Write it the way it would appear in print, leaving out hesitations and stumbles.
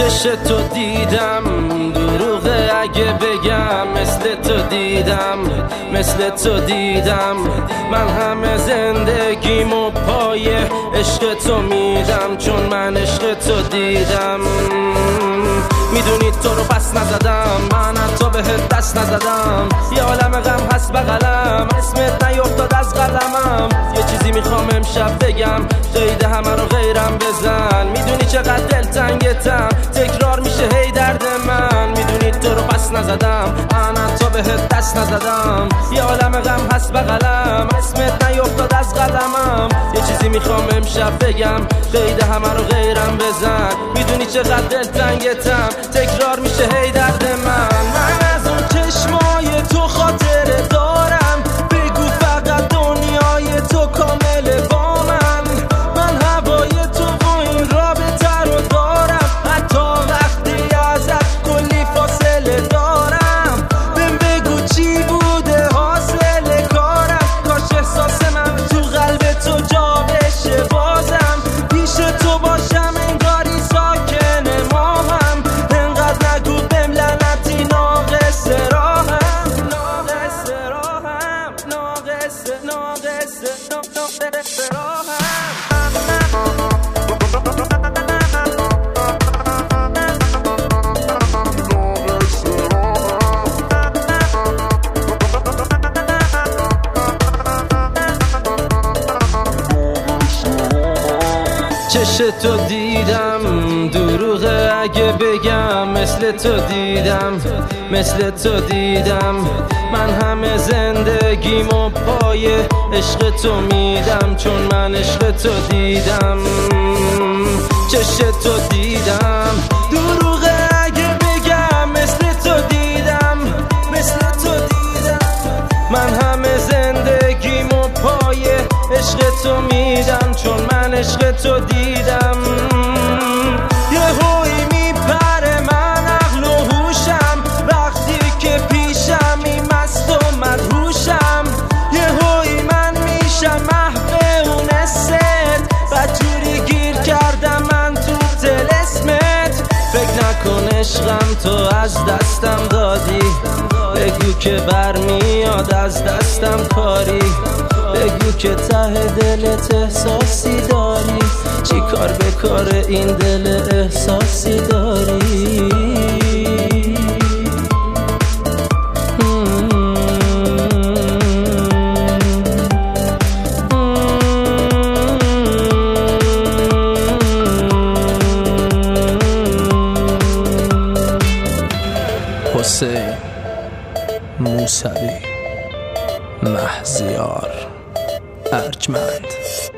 تو دیدم دروغه اگه بگم مثل تو دیدم، مثل تو دیدم. من همه زندگیمو پای عشق تو میدم، چون من عشق تو دیدم. میدونی تو رو پس نزدم، من حتی بهت دست نزدم. یه عالم غم هست بغلم، اسمت نیفتاد از قلمم. یه چیزی میخوام امشب بگم، قید همه رو غیرم بزن. میدونی چقدر دلتنگتم، تکرار میشه هی درد من. میدونی تو رو پس نزدم، من حتی بهت دست نزدم. یه عالم غم هست بغلم، اسمت نیفتاد از قلمم. یه چیزی میخوام امشب بگم، قید همه رو غیرم بزن. میدونی چقدر دلتنگتم، تکرار میشه هی درد من از اون چشمای تو خاطره دارم. بگو فقط دنیای تو کامله با من هوای تو و این رابطه رو دارم. حتی وقتی ازت کلی فاصله دارم. بهم بگو چی بوده حاصل کارم، کاش احساس من تو قلب تو جا بشه بازم. پیش تو باشم انگاری ساکن ماهم. انقدر نگو بهم لعنتی ناقص راهم، ناقص راهم، ناقص راهم. چش تو دیدم دروغه اگه بگم مثل تو دیدم، مثل تو دیدم. من همه زندگیمو پای عشق تو میدم، چون من عشق تو دیدم. چش تو دیدم دروغه اگه بگم مثل تو دیدم، مثل تو دیدم. من همه زندگیمو پای عشق تو میدم، چون من عشق تو دیدم. یه هوی میپره من عقل و هوشم، وقتی که پیشم این مست و مدهوشم. یه هوی من میشم محو اون حست، بدجوری گیر کردم من تو طلسمت. فکر نکن عشقم تو از دستم دادی، بگو که برمیاد از دستم کاری. بگو که ته دلت احساسی داری، چی کار به کار این دل احساسی داری. حسین موسوی، مهزیار ارجمند.